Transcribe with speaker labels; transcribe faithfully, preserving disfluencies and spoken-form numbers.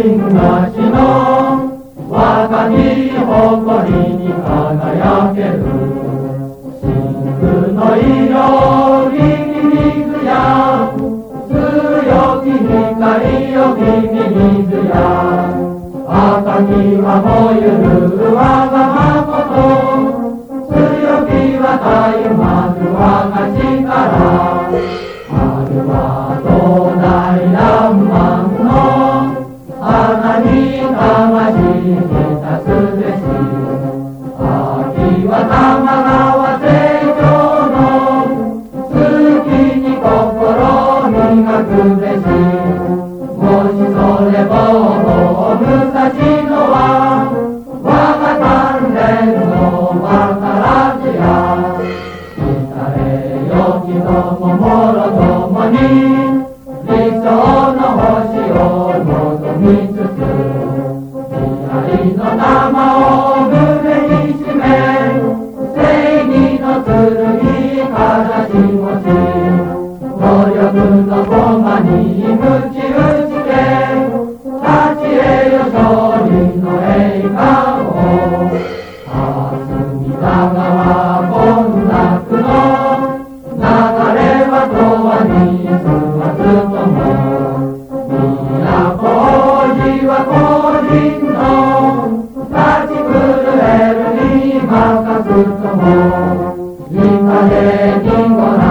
Speaker 1: 東の若き誇りに輝ける真空の色水や強き光よ君水や赤きは燃ゆる我が誠強きはたゆまぬ我が力春は東大らんまんの花に魂に立つべし秋は玉川成長の月に心磨くべしもしそれも武蔵野は我が鍛錬の宝地や来れよきとももろともに理想の星を望みつつ未来の玉を胸に締め正義の剣かざし持ち努力の駒に鞭打ちて立ち得よ勝利の栄冠を霞田川混濁の流れは永遠に住まずとも都路は個人の立ち狂えるに任すともいかれりんごな